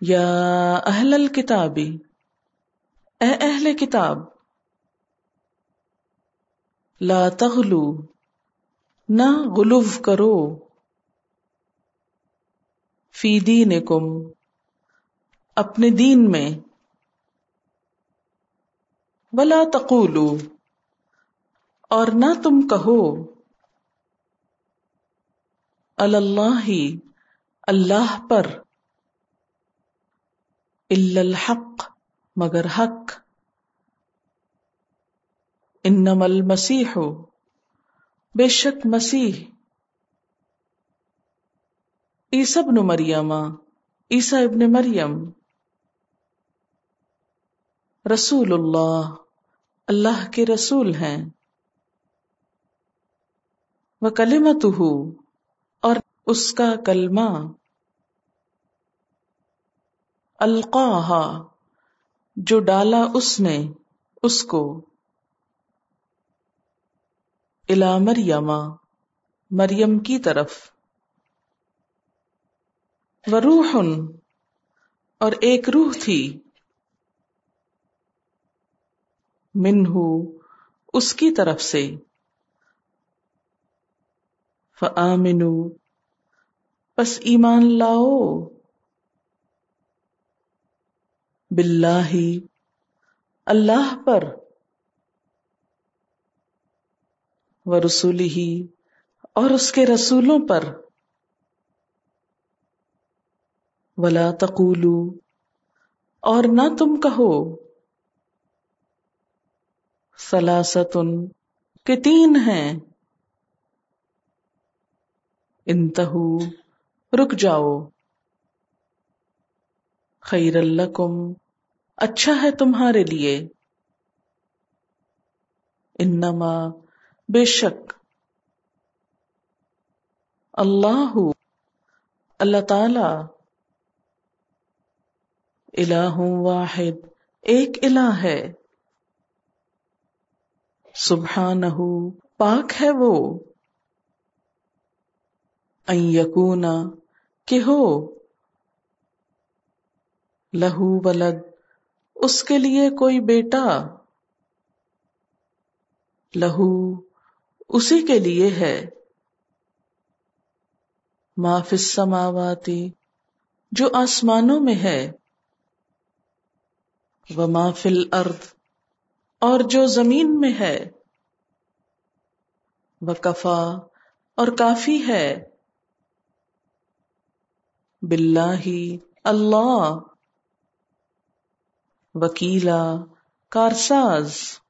یا اہل الکتاب، اے اہل کتاب، لا تغلو، نہ غلو کرو، فی دینکم، اپنے دین میں، ولا تقولوا، اور نہ تم کہو، علی اللہ، اللہ پر، الا الحق، مگر حق، انما المسیح، بے شک مسیح، عیسی ابن مریم، عیسی ابن مریم، رسول اللہ، اللہ کے رسول ہیں، وکلمتہ، اور اس کا کلمہ، القاہا، جو ڈالا اس نے، اس کو، الی مریم، مریم کی طرف، وروح، اور ایک روح تھی، منہ، اس کی طرف سے، فآمنوا، پس ایمان لاؤ، باللہ، اللہ پر، ورسولہ، اور اس کے رسولوں پر، ولا تقولوا، اور نہ تم کہو، ثلاثۃ، کہ تین ہیں، انتہوا، رک جاؤ، خیر لکم، اچھا ہے تمہارے لیے، انما، بے شک، اللہ، اللہ تعالی، الہ واحد، ایک الہ ہے، سبحانہ، پاک ہے وہ، ان یکون، کہ ہو، لہو ولد، اس کے لیے کوئی بیٹا، لہو، اسی کے لیے ہے، ما فی السماوات، جو آسمانوں میں ہے، وما فی الارض، اور جو زمین میں ہے، وکفا، اور کافی ہے، باللہ، اللہ، وکیلا، کارساز،